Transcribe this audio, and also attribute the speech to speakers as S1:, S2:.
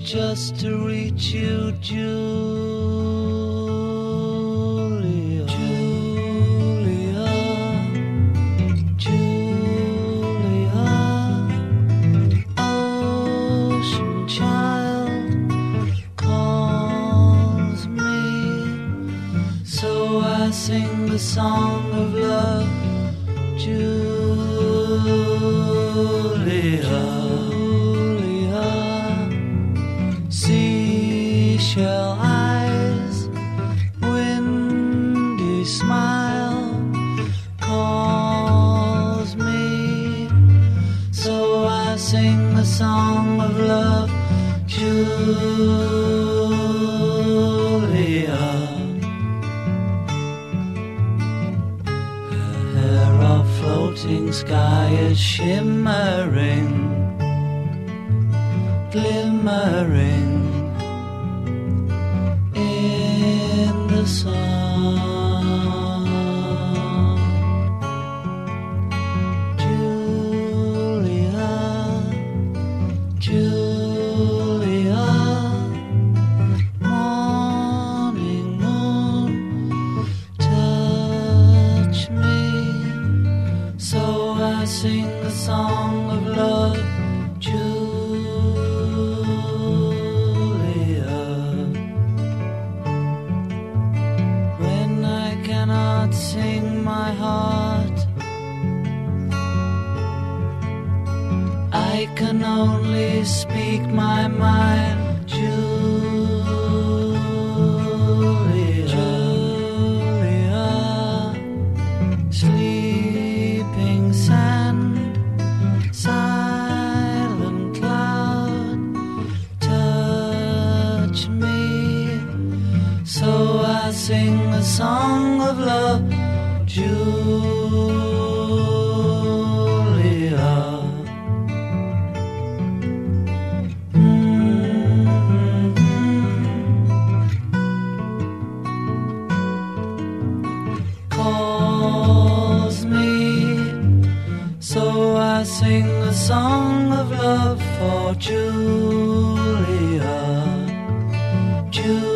S1: just to reach you, Julia, Julia, Julia, ocean child calls me, so I sing the song of love, Julia. Seashell eyes, windy smile calls me, so I sing the song of love, Julia. Her hair of floating sky is shimmering, glimmering in the sun. Julia, Julia, morning moon, touch me, so I sing the song of love, sing my heart, I can only speak my mind, Julia, Julia, sleeping sand, silent cloud, touch me, so I sing the song of love, Julia. Calls me, so I sing the song of love for Julia, Julia.